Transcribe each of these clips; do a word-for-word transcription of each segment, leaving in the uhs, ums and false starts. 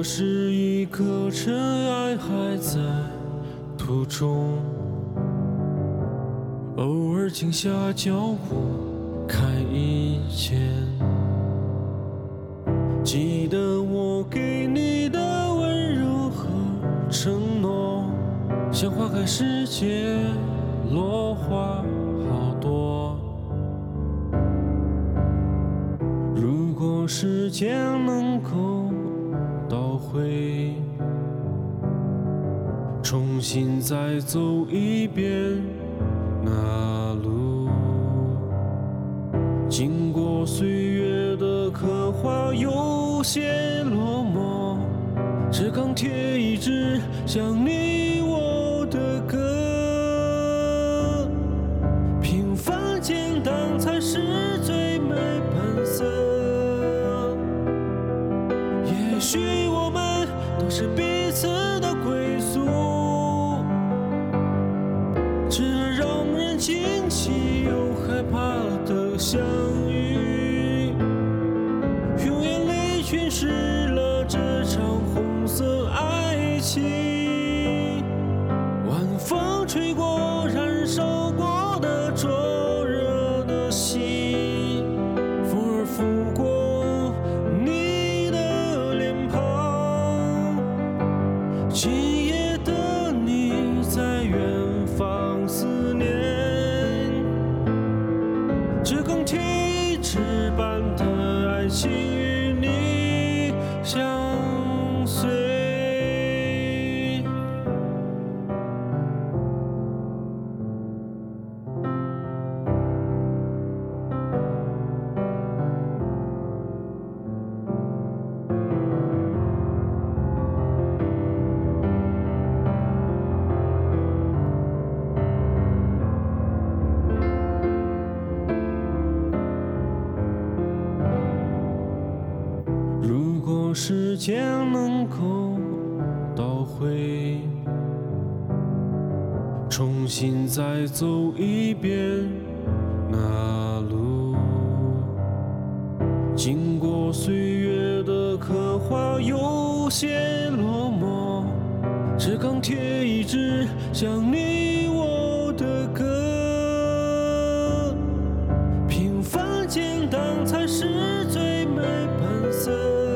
是一颗尘埃还在途中，偶尔停下脚步看一见，记得我给你的温柔和承诺，像花开时节落花好多。如果时间能够倒回，重新再走一遍那路，经过岁月的刻画，有些落寞，只钢铁一支像你我的歌。平凡简单才是最美本色，也许我们都是彼此的归宿，这让人惊奇又害怕的相遇，用眼泪诠释了这场红色爱情。晚风吹过燃烧过的灼热的心，风儿拂过你的脸庞，今夜的你在远方思念，这钢铁一直般的爱情与你相随。如果时间能够倒回，重新再走一遍那路，经过岁月的刻画，有些落寞，这钢铁一直像你我的歌。平凡简单才是最美本色，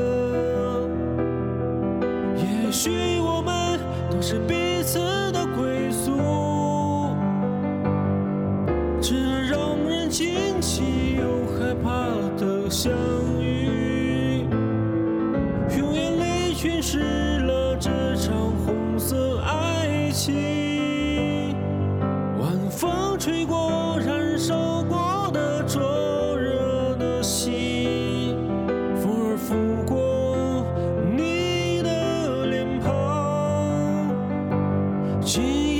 也许我们都是彼此的归宿，这让人惊奇又害怕的相遇，用眼泪诠释了这场红色爱情。晚风吹过燃烧过的灼热的心，风儿拂过你的脸庞，今